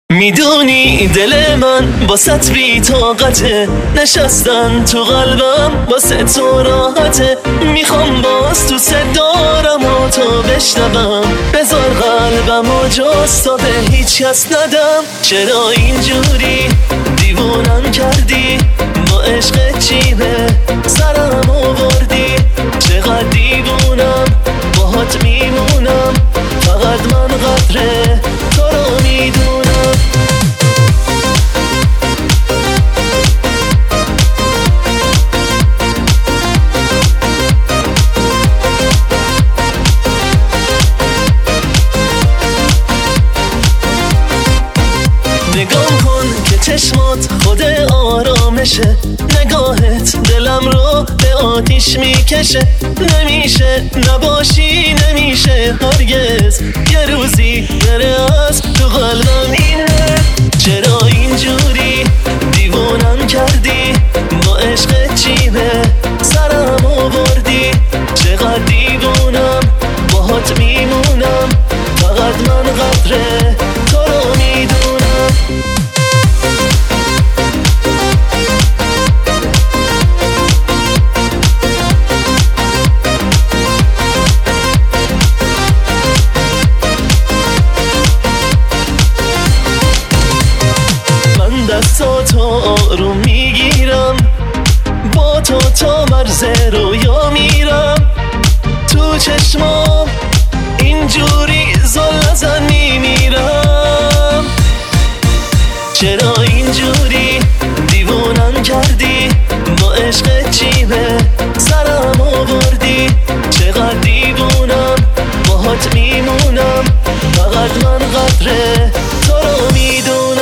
میدونی دل من باست بی طاقته، نشستن تو قلبم واسه تو راحته. میخوام باز تو صدارم و تو بشنوم، بذار قلبم و جز تا به هیچ کس ندم. چرا اینجوری دیوونم کردی، با عشق چیه سرم آوردی؟ چقدر دیوونم باهات میمونم، فقط من قدر تو رو میدونم. نگام کن که چشمات خود آرامشه، نگاهت دلم رو به آتیش میکشه. نمیشه نباشی، نمیشه هرگز، یه روزی بره از تو قلبم اینه. چرا اینجوری دیوونم کردی، با عشق چیه سرم آوردی؟ چقدر دیوونم باهات میمونم، فقط من قدر تو رو میدونم. دستاتو آروم میگیرم، با تو تا مرز رویا میرم. تو چشمام اینجوری زل نزن میمیرم. چرا اینجوری دیوونم کردی، با عشق چیه سرم آوردی؟ چقدر دیوونم باهات میمونم، فقط من قدر تو رو میدونم.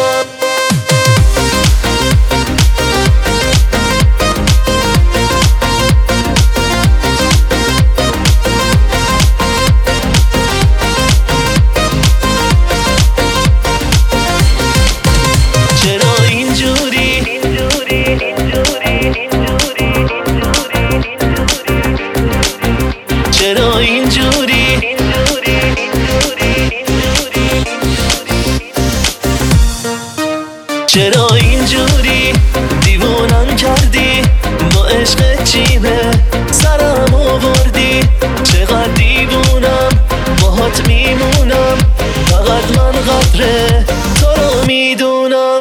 چرا اینجوری چرا اینجوری دیوونم کردی، با عشق چیه سرم آوردی؟ چقدر دیوونم باهات میمونم، فقط من قدر تو رو میدونم.